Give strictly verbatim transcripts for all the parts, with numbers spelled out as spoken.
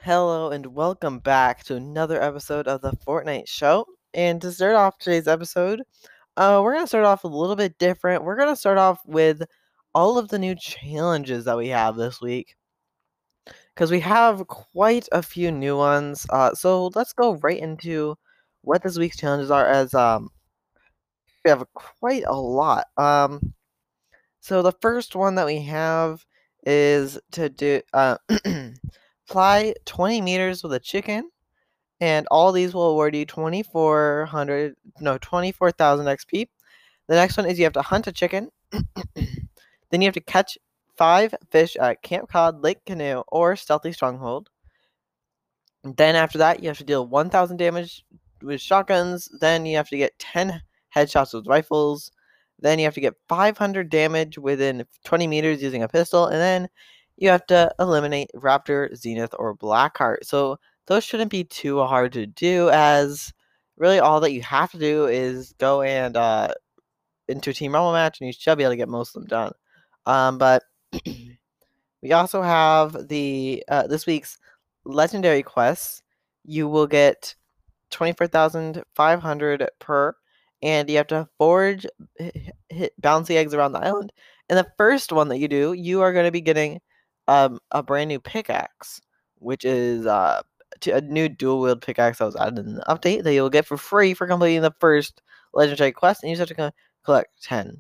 Hello and welcome back to another episode of the Fortnite Show. And to start off today's episode, uh, we're going to start off a little bit different. We're going to start off with all of the new challenges that we have this week because we have quite a few new ones. Uh, so let's go right into what this week's challenges are, as um, we have quite a lot. Um, so the first one that we have is to do uh, fly twenty meters with a chicken. And all these will award you twenty-four hundred, no, twenty-four thousand X P. The next one is you have to hunt a chicken. Then you have to catch five fish at Camp Cod, Lake Canoe, or Stealthy Stronghold. Then after that, you have to deal one thousand damage with shotguns. Then you have to get ten headshots with rifles. Then you have to get five hundred damage within twenty meters using a pistol. And then you have to eliminate Raptor, Zenith, or Blackheart. So those shouldn't be too hard to do, as really all that you have to do is go and uh, into a Team Rumble match, and you should be able to get most of them done. Um, but we also have the uh, this week's legendary quests. You will get twenty-four thousand five hundred per, and you have to forge hit, hit bouncy eggs around the island. And the first one that you do, you are going to be getting um, a brand new pickaxe, which is uh, a new dual wield pickaxe that was added in the update that you'll get for free for completing the first legendary quest, and you just have to collect ten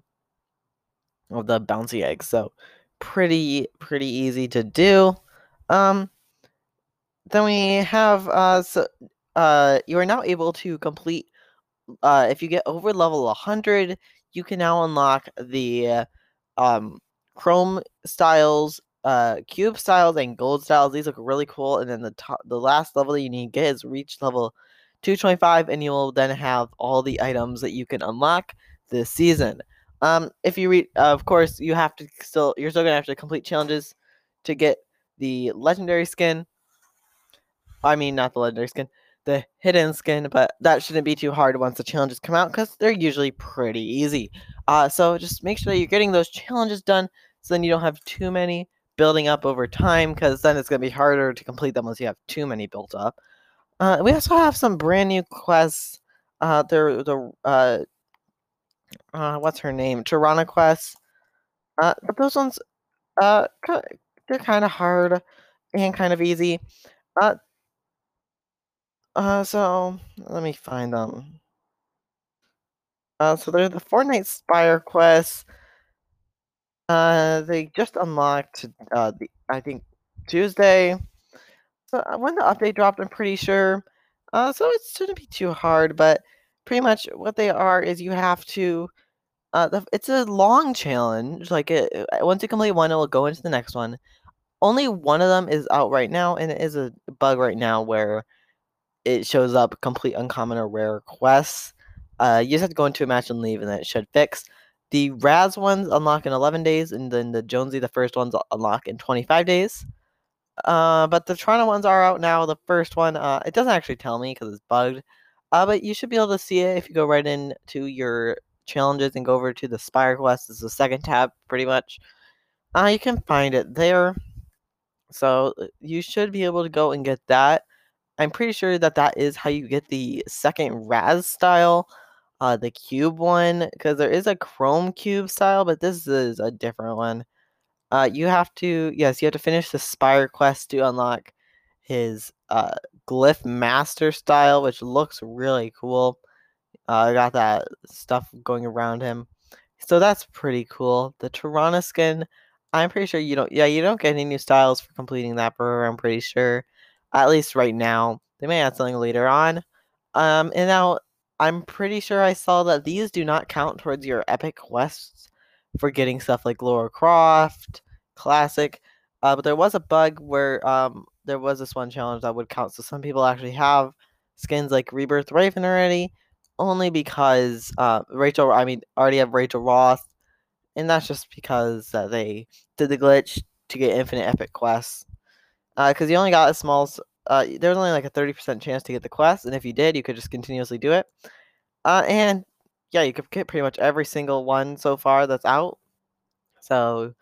of the bouncy eggs. So pretty pretty easy to do. Um, then we have uh, so, uh, you are now able to complete. Uh, if you get over level one hundred, you can now unlock the uh, um, Chrome styles, uh, Cube styles, and Gold styles. These look really cool. And then the top, the last level that you need to get is reach level two twenty-five, and you will then have all the items that you can unlock this season. Um, if you read, uh, of course, you have to still, you're still gonna have to complete challenges to get the legendary skin. I mean, not the legendary skin, the hidden skin, but that shouldn't be too hard once the challenges come out because they're usually pretty easy. Uh, so just make sure that you're getting those challenges done so then you don't have too many building up over time, because then it's going to be harder to complete them once you have too many built up. Uh, we also have some brand new quests. Uh, they're the, uh, uh, what's her name? Tirana quests. Uh, but those ones, uh, they're kind of hard and kind of easy. Uh, Uh, so let me find them. Uh, so they're the Fortnite Spire quests. Uh, they just unlocked. Uh, the I think Tuesday. So uh, when the update dropped, I'm pretty sure. Uh, so it shouldn't be too hard, but pretty much what they are is you have to. Uh, the, it's a long challenge. Like it, once you complete one, it will go into the next one. Only one of them is out right now, and it is a bug right now where it shows up complete uncommon or rare quests. Uh, you just have to go into a match and leave, and then it should fix. The Raz ones unlock in eleven days, and then the Jonesy, the first ones, unlock in twenty-five days. Uh, but the Toronto ones are out now. The first one, uh, it doesn't actually tell me because it's bugged. Uh, but you should be able to see it if you go right into your challenges and go over to the Spire Quest. It's the second tab, pretty much. Uh, you can find it there. So uh, you should be able to go and get that. I'm pretty sure that that is how you get the second Raz style, uh, the cube one, because there is a Chrome cube style, but this is a different one. Uh, you have to, yes, you have to finish the Spire quest to unlock his uh, Glyph Master style, which looks really cool. I uh, got that stuff going around him, so that's pretty cool. The Tirana skin, I'm pretty sure you don't, yeah, you don't get any new styles for completing that burger, I'm pretty sure. At least right now. They may add something later on. Um, and now I'm pretty sure I saw that these do not count towards your epic quests for getting stuff like Lara Croft, Classic. Uh, but there was a bug where um there was this one challenge that would count. So some people actually have skins like Rebirth Raven already, only because uh Rachel, I mean, already have Rachel Roth, and that's just because uh, they did the glitch to get infinite epic quests. Because uh, you only got a small, uh, there was only like a thirty percent chance to get the quest, and if you did, you could just continuously do it. Uh, and yeah, you could get pretty much every single one so far that's out. So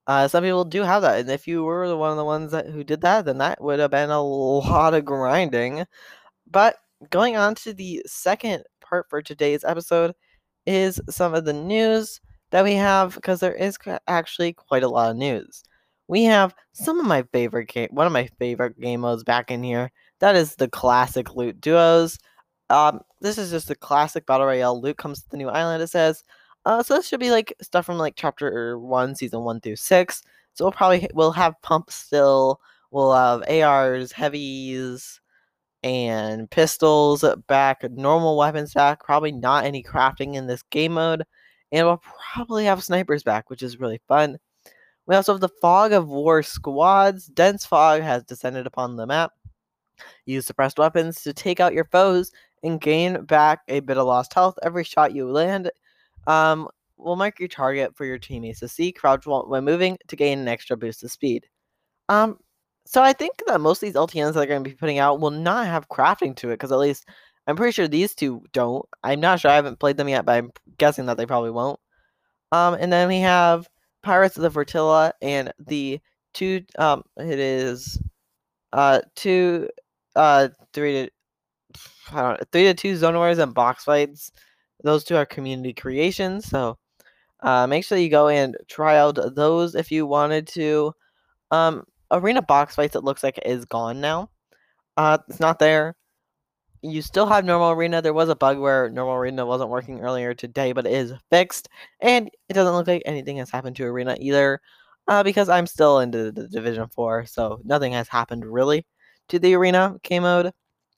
Uh, some people do have that, and if you were the one of the ones that who did that, then that would have been a lot of grinding. But going on to the second part for today's episode is some of the news that we have, because there is c- actually quite a lot of news. We have some of my favorite game, one of my favorite game modes back in here. That is the classic loot duos. Um, this is just a classic battle royale. Loot comes to the new island. It says, uh, so this should be like stuff from like chapter one, season one through six. So we'll probably we'll have pumps still. We'll have A Rs, heavies, and pistols back, normal weapons back, probably not any crafting in this game mode, and we'll probably have snipers back, which is really fun. We also have the Fog of War squads. Dense fog has descended upon the map. Use suppressed weapons to take out your foes and gain back a bit of lost health every shot you land. Um, will mark your target for your teammates to see. Crouch when moving to gain an extra boost of speed. Um, so I think that most of these L T Ns that are going to be putting out will not have crafting to it, because at least I'm pretty sure these two don't. I'm not sure. I haven't played them yet, but I'm guessing that they probably won't. Um, and then we have Pirates of the Fortilla and the two. Um, it is uh two, uh three to I don't know, three to two zone wars and box fights. Those two are community creations, so uh, make sure you go and try out those if you wanted to. Um, arena box fights, it looks like it is gone now. Uh, it's not there. You still have normal arena. There was a bug where normal arena wasn't working earlier today, but it is fixed, and it doesn't look like anything has happened to arena either. Uh, because I'm still into the Division Four, so nothing has happened really to the arena K mode.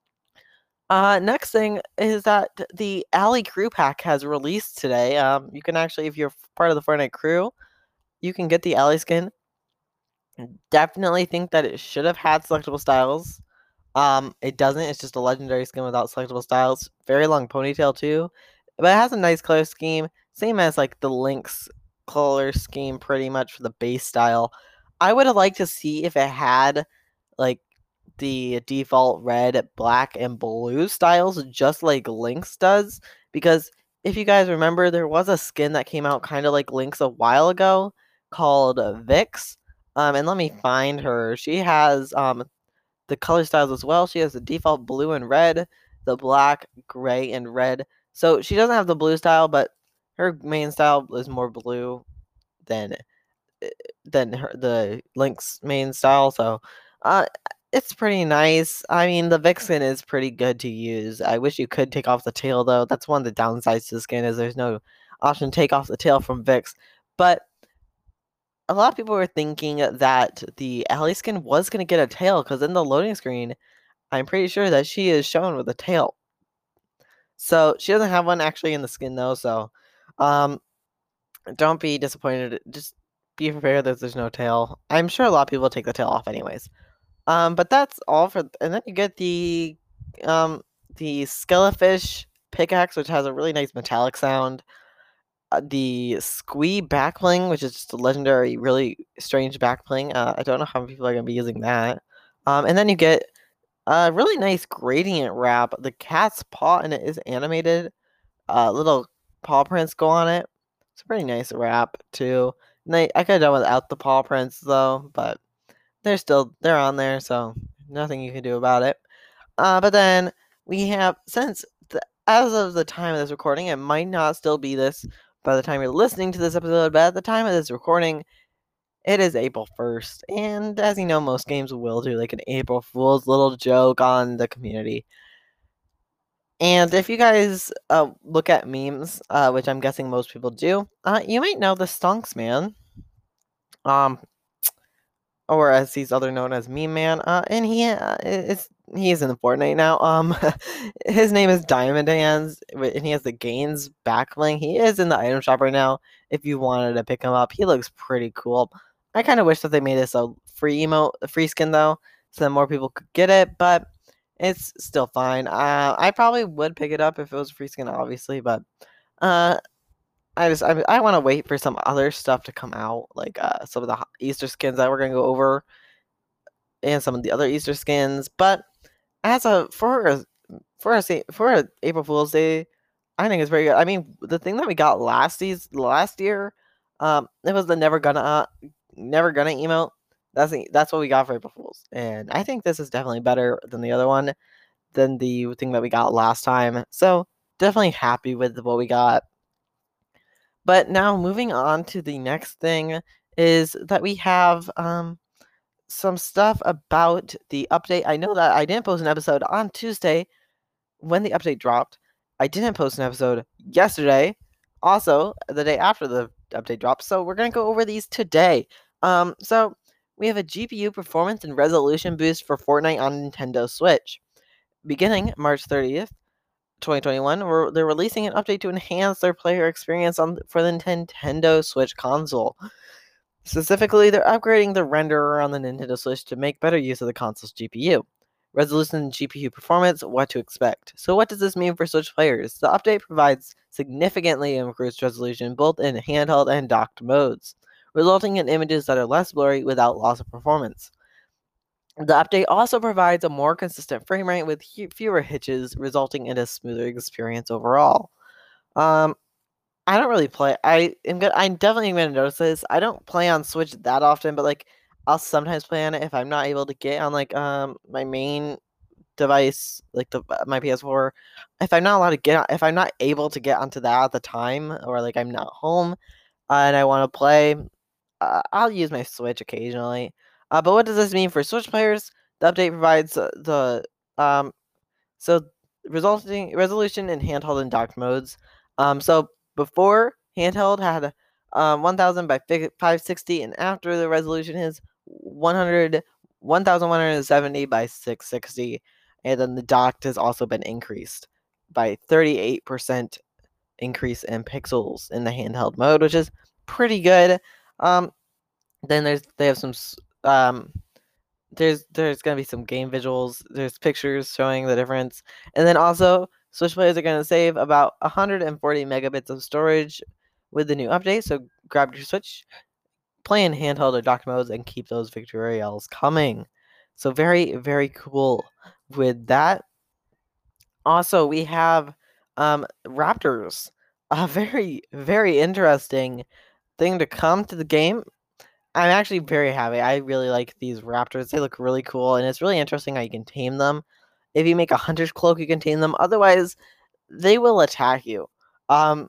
Uh, next thing is that the Alley Crew Pack has released today. Um, you can actually, if you're part of the Fortnite crew, you can get the Alley skin. Definitely think that it should have had selectable styles. Um, it doesn't. It's just a legendary skin without selectable styles. Very long ponytail too, but it has a nice color scheme, same as like the Lynx color scheme, pretty much for the base style. I would have liked to see if it had like the default red, black, and blue styles, just like Lynx does. Because if you guys remember, there was a skin that came out kind of like Lynx a while ago called Vix. Um, and let me find her. She has um the color styles as well. She has the default blue and red, the black, gray, and red. So she doesn't have the blue style, but her main style is more blue than than her, the Lynx main style. So, uh, it's pretty nice. I mean, the Vixen is pretty good to use. I wish you could take off the tail though. That's one of the downsides to the skin, is there's no option to take off the tail from Vix. But a lot of people were thinking that the Alley skin was going to get a tail, because in the loading screen, I'm pretty sure that she is shown with a tail. So she doesn't have one actually in the skin though. So, um, don't be disappointed. Just be prepared that there's no tail. I'm sure a lot of people take the tail off anyways. Um, but that's all for. And then you get the um the Skelefish pickaxe, which has a really nice metallic sound. Uh, the Squee backbling, which is just a legendary, really strange backbling. Uh, I don't know how many people are gonna be using that. Um, and then you get a really nice gradient wrap. The cat's paw in it is animated. Uh, little paw prints go on it. It's a pretty nice wrap too. And I, I could have done without the paw prints though, but they're still they're on there, so nothing you can do about it. Uh, but then we have, since the, as of the time of this recording, it might not still be this by the time you're listening to this episode, but at the time of this recording, it is April first, and as you know, most games will do like an April Fool's little joke on the community. And if you guys uh, look at memes, uh, which I'm guessing most people do, uh, you might know the Stonks Man, um, or as he's other known as Meme Man, uh, and he uh, is he is in the Fortnite now. Um, his name is Diamond Hands, and he has the Gains backbling. He is in the item shop right now. If you wanted to pick him up, he looks pretty cool. I kind of wish that they made this a free emote, a free skin though, so that more people could get it. But it's still fine. Uh, I probably would pick it up if it was a free skin, obviously, but uh, I just I, I want to wait for some other stuff to come out, like uh, some of the Easter skins that we're gonna go over, and some of the other Easter skins. But as a for a for a for a April Fool's Day, I think it's very good. I mean, the thing that we got last season, last year, um, it was the Never Gonna uh, never gonna emote. That's the, that's what we got for April Fools, and I think this is definitely better than the other one, than the thing that we got last time. So definitely happy with what we got. But now moving on to the next thing is that we have um some stuff about the update. I know that I didn't post an episode on Tuesday when the update dropped. I didn't post an episode yesterday, also the day after the update dropped. So we're gonna go over these today. Um, so we have a G P U performance and resolution boost for Fortnite on Nintendo Switch. Beginning March thirtieth, twenty twenty-one, we're, they're releasing an update to enhance their player experience on for the Nintendo Switch console. Specifically, they're upgrading the renderer on the Nintendo Switch to make better use of the console's G P U. Resolution and G P U performance, what to expect. So what does this mean for Switch players? The update provides significantly increased resolution both in handheld and docked modes, resulting in images that are less blurry without loss of performance. The update also provides a more consistent frame rate with fewer hitches, resulting in a smoother experience overall. Um, I don't really play. I am gonna. I'm definitely gonna notice this. I don't play on Switch that often, but like I'll sometimes play on it if I'm not able to get on like um my main device, like the uh, my P S four. If I'm not allowed to get, on, if I'm not able to get onto that at the time, or like I'm not home uh, and I want to play, uh, I'll use my Switch occasionally. Uh, but what does this mean for Switch players? The update provides uh, the um so resulting resolution in handheld and docked modes. Um, so before handheld had um, one thousand by five sixty, and after the resolution is one hundred, one thousand one hundred seventy by six sixty, and then the docked has also been increased by thirty-eight percent increase in pixels in the handheld mode, which is pretty good. Um, then there's they have some um there's there's gonna be some game visuals. There's pictures showing the difference, and then also Switch players are gonna save about one hundred forty megabits of storage with the new update. So grab your Switch, play in handheld or docked modes, and keep those victory royales coming. So very very cool with that. Also, we have um, Raptors, a very very interesting thing to come to the game. I'm actually very happy. I really like these raptors. They look really cool, and it's really interesting how you can tame them. If you make a hunter's cloak, you can tame them. Otherwise, they will attack you. Um,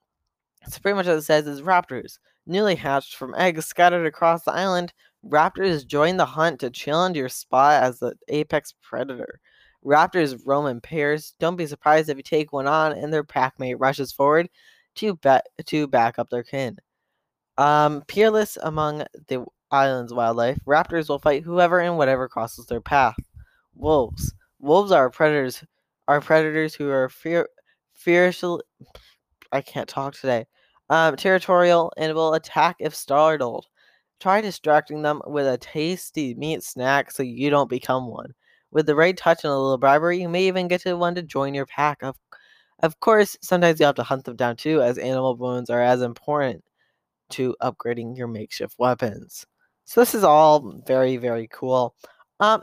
so pretty much what it says is raptors, newly hatched from eggs scattered across the island. Raptors join the hunt to challenge your spot as the apex predator. Raptors roam in pairs. Don't be surprised if you take one on and their packmate rushes forward to, ba- to back up their kin. Um, peerless among the island's wildlife, raptors will fight whoever and whatever crosses their path. Wolves. Wolves are predators. Are predators who are fear, fiercely. I can't talk today. Um, territorial and will attack if startled. Try distracting them with a tasty meat snack so you don't become one. With the right touch and a little bribery, you may even get to one to join your pack. Of, of course, sometimes you have to hunt them down too, as animal bones are as important to upgrading your makeshift weapons. So this is all very very cool. Um,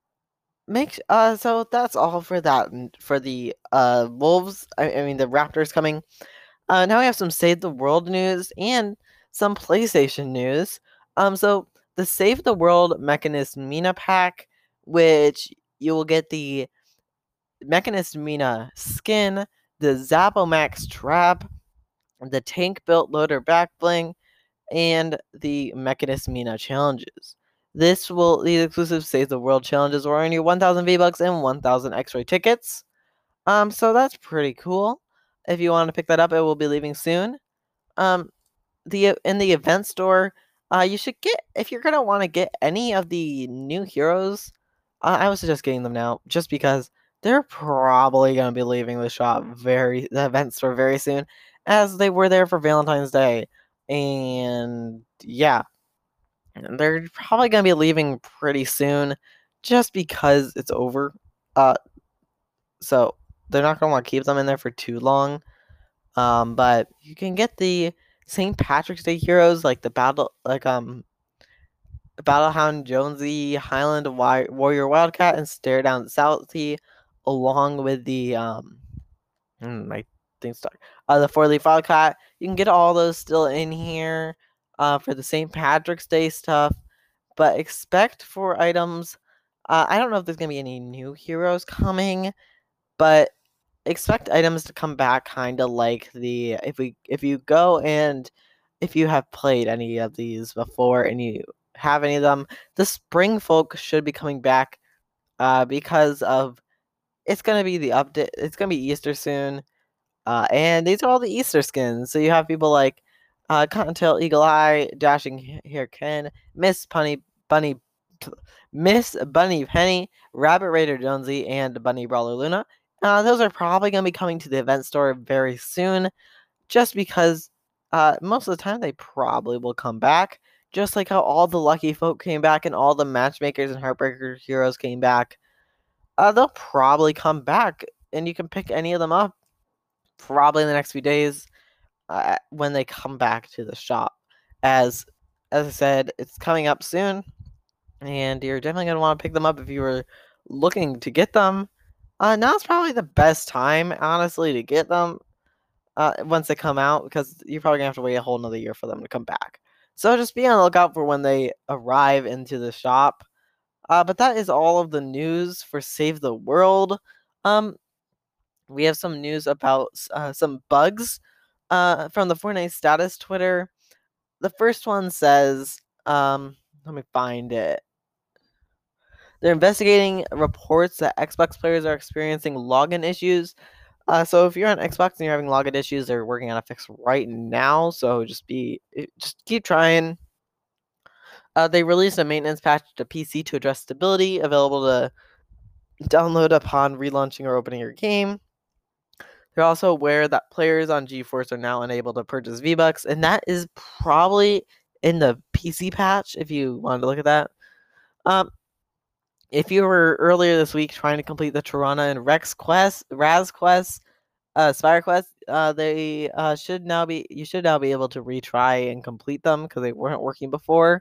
make uh so that's all for that for the uh wolves. I, I mean the raptors coming. Uh, now we have some Save the World news and some PlayStation news. Um, so the Save the World Mechanist Mina pack, which you will get the Mechanist Mina skin, the Zapomax trap, the tank built loader back bling, and the Mechanist Mina challenges. This will these exclusive Save the World challenges will earn you one thousand V-Bucks and one thousand X-ray tickets. Um, so that's pretty cool. If you want to pick that up, it will be leaving soon. Um, the in the event store, uh, you should get if you're gonna want to get any of the new heroes. Uh, I would suggest getting them now, just because they're probably gonna be leaving the shop very the event store very soon, as they were there for Valentine's Day, and yeah, they're probably gonna be leaving pretty soon, just because it's over. Uh, so they're not gonna want to keep them in there for too long. Um, but you can get the Saint Patrick's Day heroes like the battle, like um, Battlehound Jonesy, Highland Wi- Warrior Wildcat, and Stare Down Southie, along with the um, mm, my thing stuck. Uh, the Four Leaf Wildcat. You can get all those still in here. uh, for the Saint Patrick's Day stuff. But expect for items. Uh, I don't know if there's gonna be any new heroes coming, but expect items to come back kind of like the if we if you go and if you have played any of these before and you have any of them, the spring folk should be coming back uh, because of it's gonna be the update. It's gonna be Easter soon, uh, and these are all the Easter skins. So you have people like uh, Cottontail Eagle Eye, Dashing Hair Ken, Miss Bunny Bunny, Miss Bunny Penny, Rabbit Raider Jonesy, and Bunny Brawler Luna. Uh, those are probably gonna be coming to the event store very soon, just because uh, most of the time they probably will come back. Just like how all the Lucky Folk came back and all the Matchmakers and Heartbreaker heroes came back. Uh, they'll probably come back, and you can pick any of them up probably in the next few days uh, when they come back to the shop. As as I said, it's coming up soon, and you're definitely gonna want to pick them up if you were looking to get them. Uh, now's probably the best time, honestly, to get them uh, once they come out because you're probably gonna have to wait a whole another year for them to come back. So just be on the lookout for when they arrive into the shop. Uh, but that is all of the news for Save the World. Um, we have some news about uh, some bugs uh, from the Fortnite status Twitter. The first one says, um, let me find it. They're investigating reports that Xbox players are experiencing login issues. Uh, so if you're on Xbox and you're having login issues, they're working on a fix right now. So just be, just keep trying. Uh, they released a maintenance patch to P C to address stability, available to download upon relaunching or opening your game. They're also aware that players on GeForce are now unable to purchase V-Bucks, and that is probably in the P C patch if you wanted to look at that. Um, if you were earlier this week trying to complete the Tirana and Rex quest, Raz quest, uh, Spire quest, uh, they uh, should now be you should now be able to retry and complete them because they weren't working before.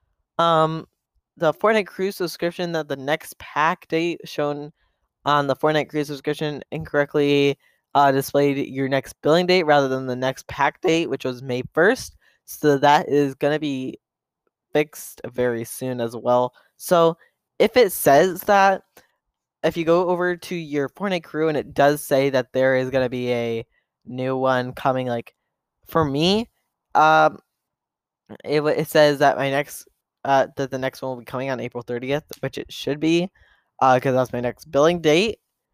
Um, the Fortnite Crew subscription that the next pack date shown on the Fortnite Crew subscription incorrectly uh, displayed your next billing date rather than the next pack date, which was May first. So that is going to be fixed very soon as well. So if it says that, if you go over to your Fortnite Crew and it does say that there is going to be a new one coming, like for me, um, it, it says that my next uh that the next one will be coming on April thirtieth, which it should be, uh, because that's my next billing date.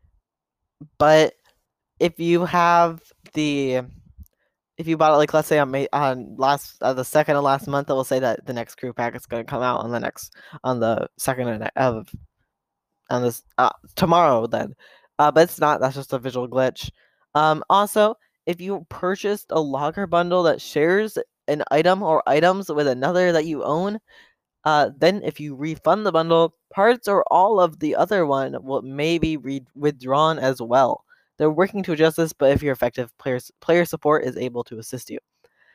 But if you have the if you bought it like let's say on May on last uh, the second of last month, it will say that the next crew pack is going to come out on the next on the second of on this uh, tomorrow then. Uh, but it's not. That's just a visual glitch. Um, also, if you purchased a logger bundle that shares an item or items with another that you own, uh, then if you refund the bundle, parts or all of the other one will may be re- withdrawn as well. They're working to adjust this, but if your effective player player support is able to assist you.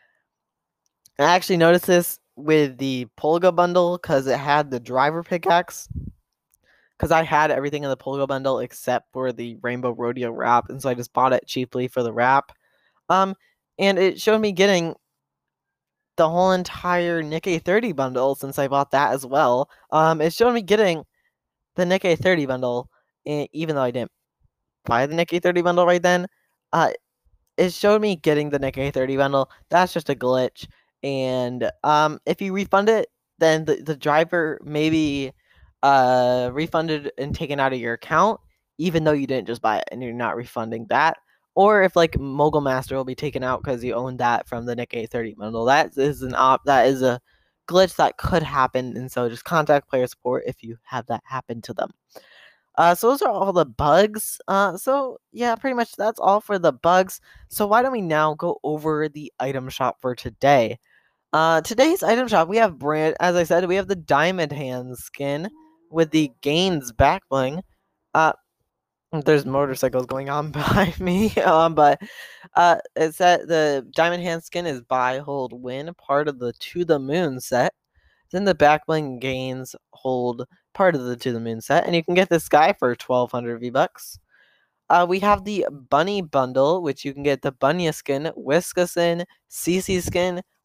I actually noticed this with the Polga bundle because it had the driver pickaxe. Because I had everything in the Polga bundle except for the Rainbow Rodeo wrap, and so I just bought it cheaply for the wrap. Um, and it showed me getting the whole entire Nikkei thirty bundle since I bought that as well. Um, it showed me getting the Nikkei thirty bundle, even though I didn't buy the Nikkei thirty bundle right then. Uh, it showed me getting the Nikkei thirty bundle. That's just a glitch. And um, if you refund it, then the, the driver maybe uh, refunded and taken out of your account, even though you didn't just buy it and you're not refunding that. Or if like Mogul Master will be taken out because you own that from the Nikkei thirty bundle. That is an op that is a glitch that could happen, and so just contact player support if you have that happen to them. Uh, so those are all the bugs. Uh, so yeah, pretty much that's all for the bugs. So why don't we now go over the item shop for today? Uh, today's item shop, we have brand, as I said, we have the Diamond Hand skin with the Gaines back bling. Uh, there's motorcycles going on behind me, um, but uh, it's that the Diamond Hand skin is buy, hold, win, part of the To the Moon set. Then the back bling Gains hold part of the To the Moon set, and you can get this guy for twelve hundred V-Bucks. Uh, we have the Bunny Bundle, which you can get the Bunya skin, Whiska skin, C C skin,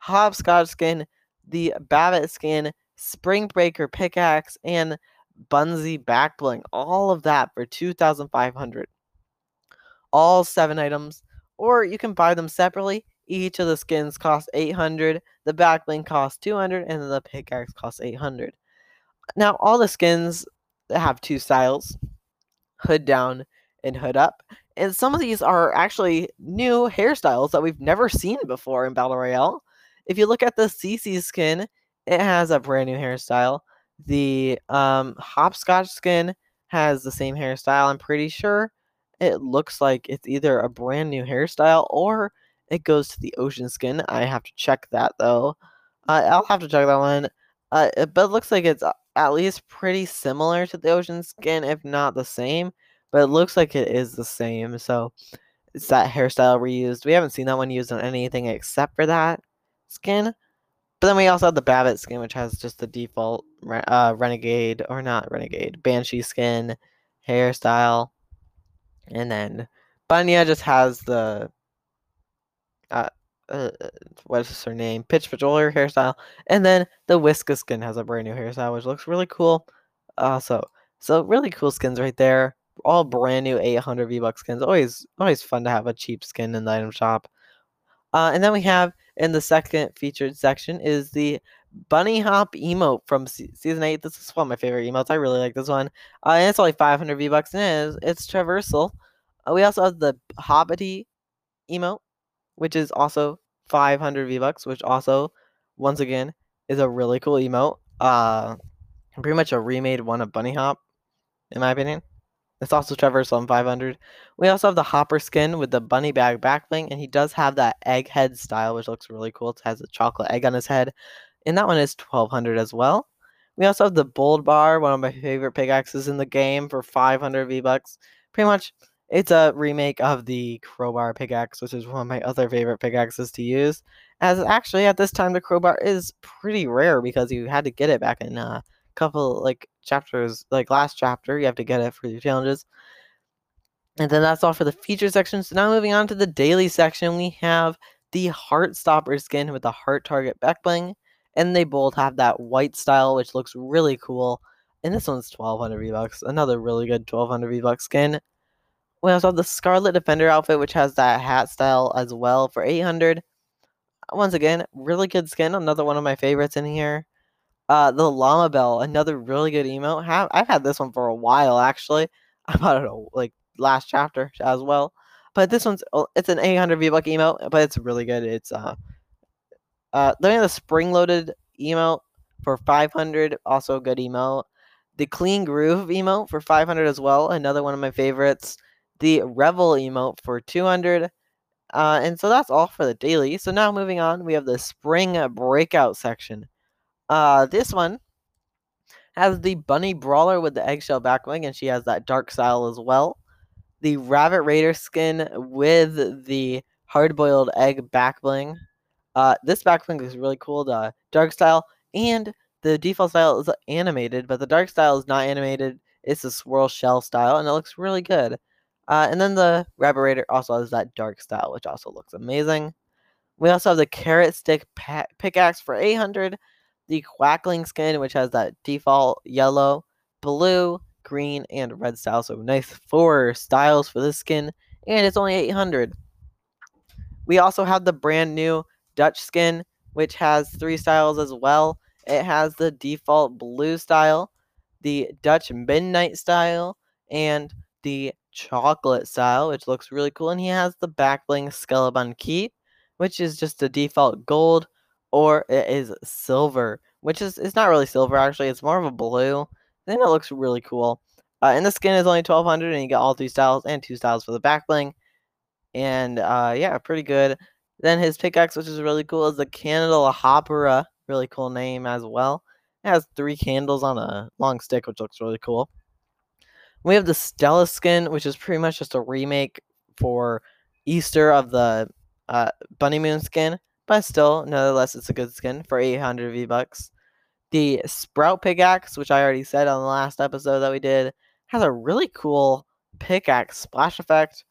Hopscotch skin, the Babbitt skin, Spring Breaker pickaxe, and Bunsey back bling. All of that for two thousand five hundred. All seven items, or you can buy them separately. Each of the skins costs eight hundred, the back bling costs two hundred, and then the pickaxe costs eight hundred. Now, all the skins have two styles, hood down and hood up. And some of these are actually new hairstyles that we've never seen before in Battle Royale. If you look at the C C skin, it has a brand new hairstyle. The um, Hopscotch skin has the same hairstyle. I'm pretty sure it looks like it's either a brand new hairstyle or it goes to the Ocean skin. I have to check that though. Uh, I'll have to check that one. Uh, it- but it looks like it's at least pretty similar to the Ocean skin, if not the same. But it looks like it is the same. So it's that hairstyle reused. We haven't seen that one used on anything except for that skin. But then we also have the Babbitt skin, which has just the default uh, Renegade, or not Renegade, Banshee skin hairstyle. And then Bunya just has the uh, uh, what is her name? Pitch Patroller hairstyle. And then the Whiska skin has a brand new hairstyle, which looks really cool. Uh, so, so really cool skins right there. All brand new eight hundred V-Bucks skins. Always, always fun to have a cheap skin in the item shop. Uh, and then we have in the second featured section is the Bunny Hop emote from se- season eight. This is one of my favorite emotes. I really like this one. Uh, and it's only five hundred V-Bucks, and it is, it's traversal. Uh, we also have the Hobbity emote, which is also five hundred V-Bucks, which also, once again, is a really cool emote. Uh, pretty much a remade one of Bunny Hop, in my opinion. It's also traversal on five hundred. We also have the Hopper skin with the bunny bag backbling, and he does have that egg head style, which looks really cool. It has a chocolate egg on his head, and that one is twelve hundred as well. We also have the Bold Bar, one of my favorite pickaxes in the game, for five hundred V-Bucks. Pretty much, it's a remake of the Crowbar pickaxe, which is one of my other favorite pickaxes to use. As actually, at this time, the Crowbar is pretty rare because you had to get it back in uh, couple like chapters, like last chapter, you have to get it for your challenges. And then that's all for the feature section. So now moving on to the daily section, we have the Heartstopper skin with the heart target back bling, and they both have that white style, which looks really cool. And this one's twelve hundred V-Bucks, another really good twelve hundred V-Bucks skin. We also have the Scarlet Defender outfit, which has that hat style as well for eight hundred. Once again, really good skin, another one of my favorites in here. Uh, the Llama Bell, another really good emote. Have I've had this one for a while actually. I bought it like last chapter as well. But this one's oh, it's an eight hundred V-Buck emote, but it's really good. It's uh uh then the Spring Loaded emote for five hundred, also a good emote. The Clean Groove emote for five hundred as well, another one of my favorites. The Revel emote for two hundred. Uh, and so that's all for the daily. So now moving on, we have the Spring Breakout section. Uh, this one has the Bunny Brawler with the eggshell backwing, and she has that dark style as well. The Rabbit Raider skin with the hard-boiled egg back bling. Uh, this back bling is really cool. The dark style and the default style is animated, but the dark style is not animated. It's a swirl shell style, and it looks really good. Uh, and then the Rabbit Raider also has that dark style, which also looks amazing. We also have the Carrot Stick pa- pickaxe for eight hundred. The Quackling skin, which has that default yellow, blue, green, and red style. So nice four styles for this skin, and it's only eight hundred. We also have the brand new Dutch skin, which has three styles as well. It has the default blue style, the Dutch midnight style, and the chocolate style, which looks really cool. And he has the back bling skeleton key, which is just a default gold, or it is silver, which is it's not really silver actually. It's more of a blue. I think it looks really cool. Uh, and the skin is only twelve hundred, and you get all three styles and two styles for the back bling. And uh, yeah, pretty good. Then his pickaxe, which is really cool, is the Candle Hopera. Really cool name as well. It has three candles on a long stick, which looks really cool. We have the Stella skin, which is pretty much just a remake for Easter of the uh, Bunny Moon skin, but still, nonetheless, it's a good skin for eight hundred V-Bucks. The Sprout pickaxe, which I already said on the last episode that we did, has a really cool pickaxe splash effect.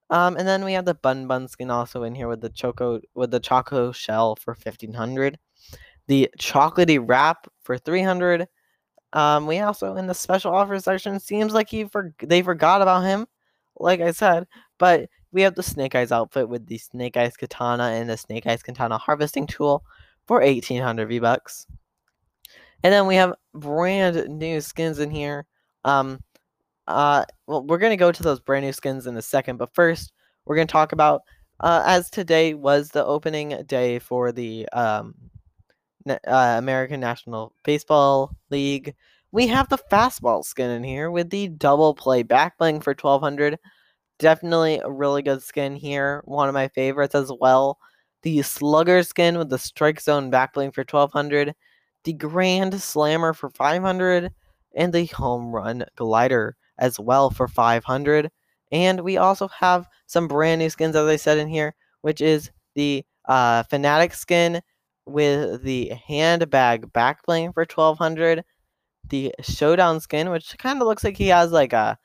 Um, and then we have the Bun Bun skin also in here with the choco with the choco shell for fifteen hundred. The chocolatey wrap for three hundred. Um, we also in the special offer section seems like he for they forgot about him, like I said. But we have the Snake Eyes outfit with the Snake Eyes katana and the Snake Eyes katana harvesting tool for eighteen hundred V bucks. And then we have brand new skins in here. Um, uh, well, we're gonna go to those brand new skins in a second, but first we're gonna talk about uh, as today was the opening day for the um uh, American National Baseball League. We have the fastball skin in here with the double play back bling for twelve hundred. Definitely a really good skin here. One of my favorites as well. The slugger skin with the strike zone back bling for twelve hundred. The grand slammer for five hundred. And the home run glider as well for five hundred. And we also have some brand new skins, as I said in here, which is the uh, Fanatic skin with the handbag back bling for twelve hundred. The showdown skin, which kind of looks like he has like a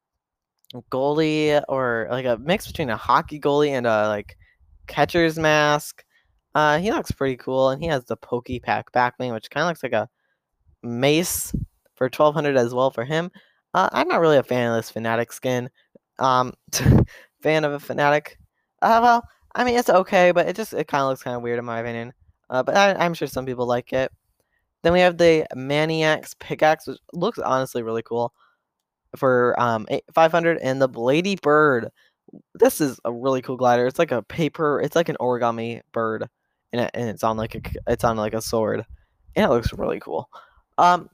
goalie or like a mix between a hockey goalie and a like catcher's mask. Uh, he looks pretty cool, and he has the Pokey Pack back bling, which kind of looks like a mace for twelve hundred as well for him. Uh, I'm not really a fan of this Fanatic skin. Um, fan of a Fanatic. Uh, well, I mean it's okay, but it just it kind of looks kind of weird in my opinion. Uh, but I, I'm sure some people like it. Then we have the Maniacs pickaxe, which looks honestly really cool for um five hundred, and the Blady Bird. This is a really cool glider. It's like a paper. It's like an origami bird, and, it, and it's on like a it's on like a sword, and it looks really cool. Um,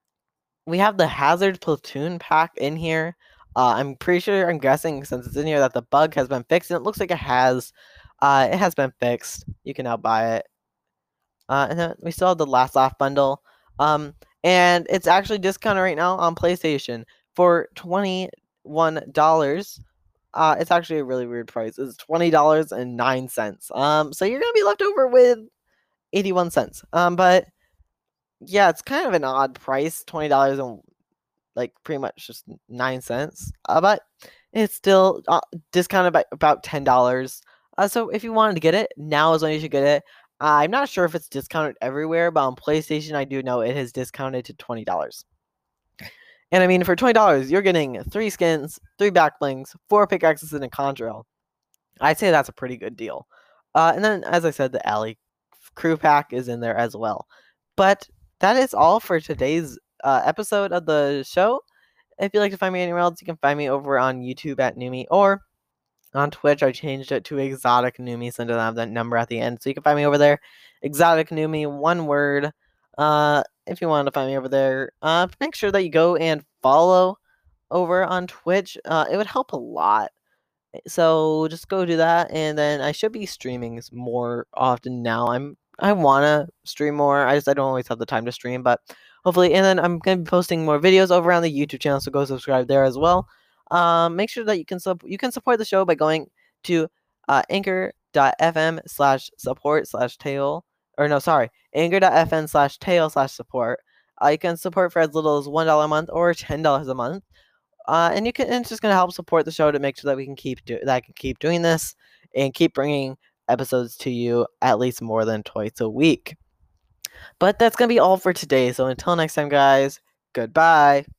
we have the Hazard Platoon pack in here. Uh, I'm pretty sure, I'm guessing since it's in here that the bug has been fixed, and it looks like it has. Uh, it has been fixed. You can now buy it. Uh, and then we still have the Last Laugh bundle. Um, and it's actually discounted right now on PlayStation for twenty-one dollars. Uh, it's actually a really weird price. It's twenty dollars and nine cents. Um, so you're gonna be left over with eighty-one cents. Um, but yeah, it's kind of an odd price, twenty dollars and like pretty much just nine cents. Uh, but it's still uh, discounted by about ten dollars. Uh, so if you wanted to get it, now is when you should get it. Uh, I'm not sure if it's discounted everywhere, but on PlayStation, I do know it is discounted to twenty dollars. And I mean, for twenty dollars, you're getting three skins, three back blings, four pickaxes, and a contrail. I'd say that's a pretty good deal. Uh, and then, as I said, the Alley crew pack is in there as well. But that is all for today's uh, episode of the show. If you'd like to find me anywhere else, you can find me over on YouTube at Numi, or on Twitch, I changed it to Exotic Numi, so I don't have that number at the end. So you can find me over there, Exotic Numi, one word. Uh, if you want to find me over there, uh, make sure that you go and follow over on Twitch. Uh, it would help a lot. So just go do that, and then I should be streaming more often now. I'm I wanna stream more. I just I don't always have the time to stream, but hopefully. And then I'm gonna be posting more videos over on the YouTube channel, so go subscribe there as well. Um, make sure that you can sub you can support the show by going to uh, anchor.fm slash support slash tail or no sorry anchor.fm slash tail slash support. Uh, you can support for as little as one dollar a month or ten dollars a month. Uh, and you can, and it's just gonna help support the show to make sure that we can keep do that I can keep doing this and keep bringing episodes to you at least more than twice a week. But that's gonna be all for today. So until next time, guys, goodbye.